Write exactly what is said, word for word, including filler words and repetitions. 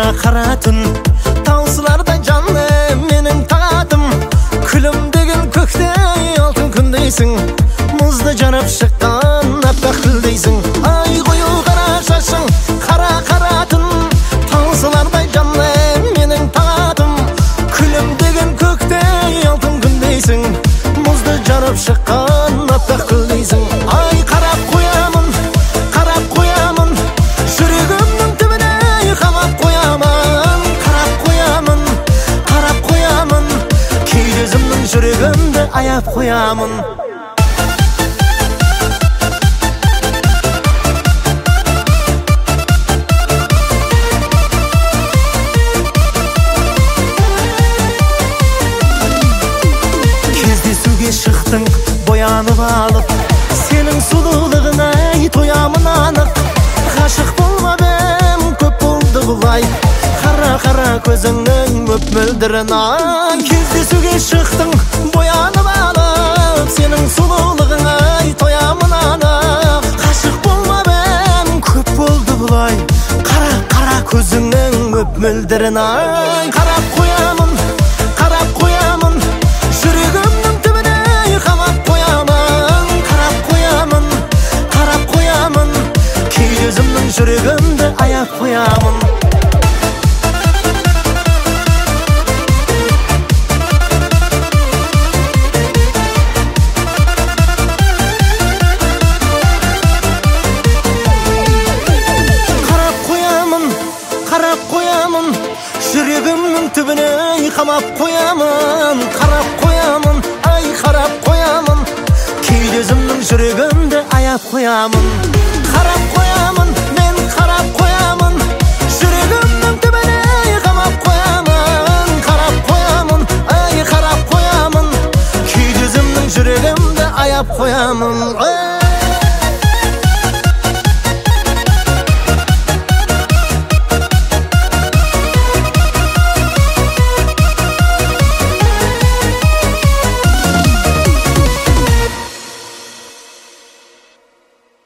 қара түн таусылардай жаным менің татым, күлімдеген көктей алтын күндейсің, мұзды жарып шыққан аппақ гүлдейсің. Ай қою қара шашың қара-қара түн таусылардай жаным менің татым, күлімдеген көктей алтын күндейсің, мұзды жарып шыққан аппақ гүлдейсің. Ай қарап қоямын, қарап қоямын, жүрегімнің түбіне қамап қоямын, қарап қоямын, қарап қоямын, кейде өзімнің жүрегімді аяп қоямын. Кездесуге шықтың боянып алып, сенің сұлулығына тоямын анық. Ғашық болмап ем, көп болды бұлай, қара-қара көзіңнің мөп-мөлдірін. Ай кездесуге шықтың боянып алып, сенің сұлулығына тоямын анық. Ғашық болмап ем, көп болды бұлай, қара-қара көзіңнің мөп-мөлдірін. Ай қарап қоямын, қарап қоямын, жүрегімнің түбіне қамап қоямын, қарап қоямын, қарап қоямын, кейде өзімнің жүрегімді аяп қоямын. Қарап қоямын, қарап қоямын, жүрегімнің түбіне қамап қоямын, қарап қоямын, ай қарап қоямын, кейде өзімнің жүрегімді аяп қоямын. Қарап қоямын,